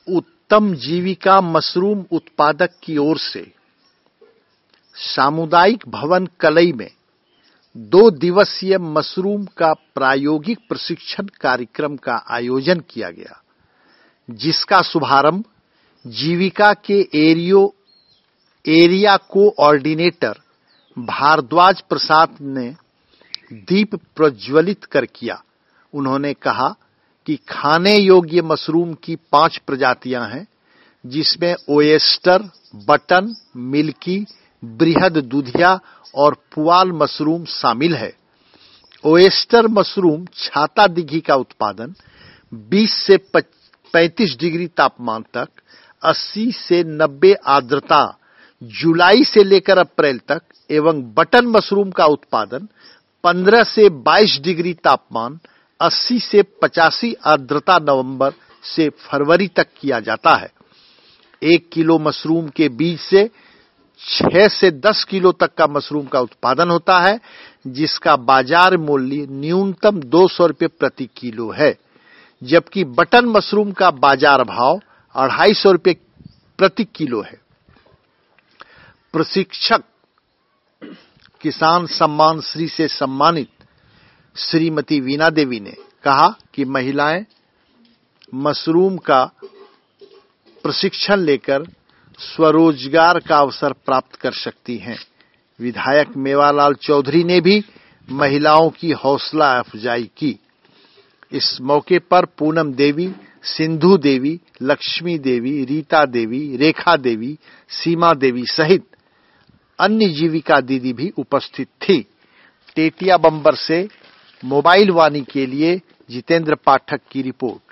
उत्तम जीविका मशरूम उत्पादक की ओर से सामुदायिक भवन कलई में 2 दिवसीय मशरूम का प्रायोगिक प्रशिक्षण कार्यक्रम का आयोजन किया गया, जिसका शुभारंभ जीविका के एरिया कोऑर्डिनेटर भारद्वाज प्रसाद ने दीप प्रज्वलित कर किया। उन्होंने कहा कि खाने योग्य मशरूम की 5 प्रजातियां हैं, जिसमें ओएस्टर, बटन, मिल्की, बृहद दुधिया और पुआल मशरूम शामिल है। ओएस्टर मशरूम छाता दिघी का उत्पादन 20 से 35 डिग्री तापमान तक, 80 से 90 आर्द्रता जुलाई से लेकर अप्रैल तक एवं बटन मशरूम का उत्पादन 15 से 22 डिग्री तापमान, 80 से 85 आर्द्रता नवंबर से फरवरी तक किया जाता है। 1 किलो मशरूम के बीज से 6 से 10 किलो तक का मशरूम का उत्पादन होता है, जिसका बाजार मूल्य न्यूनतम 200 रुपये प्रति किलो है, जबकि बटन मशरूम का बाजार भाव 250 रुपये प्रति किलो है। प्रशिक्षक किसान सम्मान श्री से सम्मानित श्रीमती वीणा देवी ने कहा कि महिलाएं मशरूम का प्रशिक्षण लेकर स्वरोजगार का अवसर प्राप्त कर सकती हैं। विधायक मेवालाल चौधरी ने भी महिलाओं की हौसला अफजाई की। इस मौके पर पूनम देवी, सिंधु देवी, लक्ष्मी देवी, रीता देवी, रेखा देवी, सीमा देवी सहित अन्य जीविका दीदी भी उपस्थित थी। टेटिया बम्बर से मोबाइल वाणी के लिए जितेंद्र पाठक की रिपोर्ट।